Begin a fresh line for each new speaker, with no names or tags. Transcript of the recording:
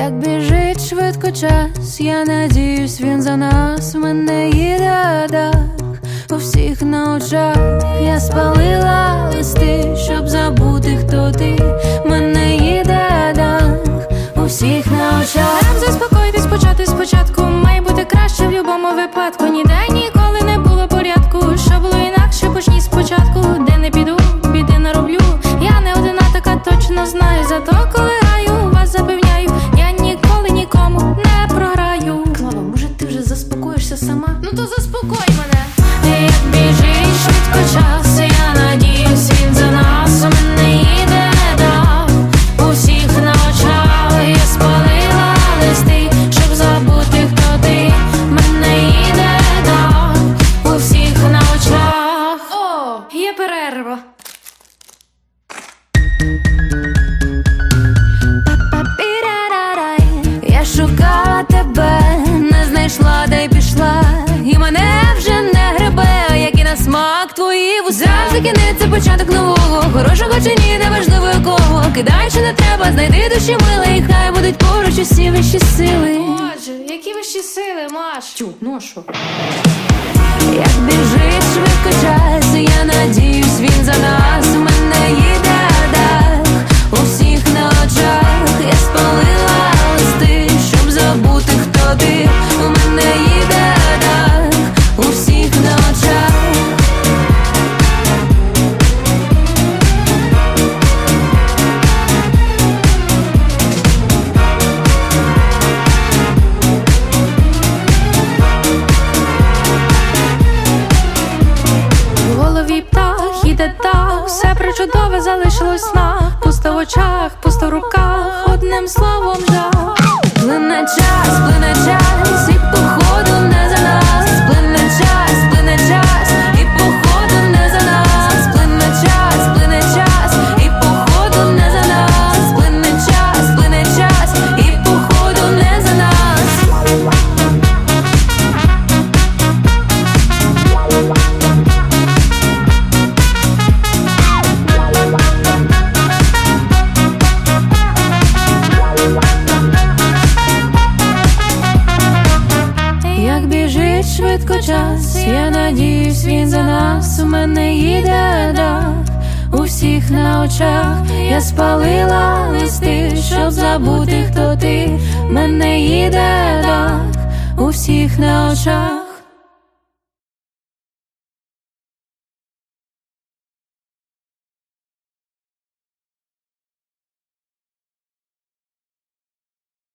Як біжить швидко час, я надіюсь, він за нас. Мене їде дах у всіх на очах. Я спалила листи, щоб забути, хто ти. Мене їде дах у всіх на очах. Нам заспокоїтись, почати спочатку. Має бути краще в любому випадку. Ніде ніколи не було порядку. Що було інакше, почніть спочатку. Де не піду, біди нароблю. Я не одна така, точно знаю. Зато коли граю, вас запевняю, я ніколи нікому не програю. Клава, може ти вже заспокоїшся сама? Ну то заспокой мене. Як біжить швидко час, я надіюсь, він за нас. У мене їде дах у всіх на очах. Я спалила листи, щоб забути, хто ти. Мене їде дах у всіх на очах. О, є перерва. Я шукала тебе, не знайшла, де й пішла. І мене вже не гребе, як і на смак твої вуса. Завжди кінець, початок нового. Хорошого чи ні, неважливо якого. Кидай, чи не треба, знайди душі милий. І хай будуть поруч усі вищі сили. Боже, які вищі сили, Маш? Тю, ну а що? Як біжить швидко час, я надіюсь, він за нас. У мене їде дах у всіх на очах. Я спалила листи, щоб забути, хто ти. У мене їде дах у всіх на очах. В голові птах, іде так, все причудове залишилось в снах. Пусто в очах, пусто в руках, одним словом жах. Плине час, і походу не за нас. Плине час, і походу не за нас. Плине час, і походу не за нас. Плине час, і походу не за нас. Як біжить швидко час, я надіюсь, він за нас. У мене їде дах у всіх на очах. Я спалила листи, щоб забути, хто ти. Мене їде дах у всіх на очах.